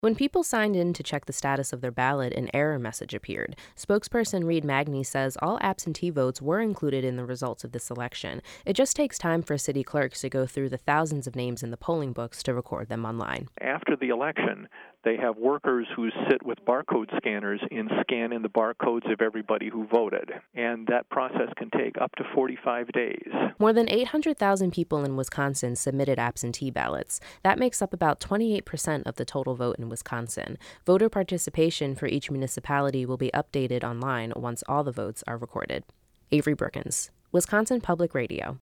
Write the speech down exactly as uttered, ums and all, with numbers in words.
When people signed in to check the status of their ballot, an error message appeared. Spokesperson Reed Magny says all absentee votes were included in the results of this election. It just takes time for city clerks to go through the thousands of names in the polling books to record them online. After the election, they have workers who sit with barcode scanners and scan in the barcodes of everybody who voted. And that process can take up to forty-five days. More than eight hundred thousand people in Wisconsin submitted absentee ballots. That makes up about twenty-eight percent of the total vote in Wisconsin. Voter participation for each municipality will be updated online once all the votes are recorded. Avery Brookins, Wisconsin Public Radio.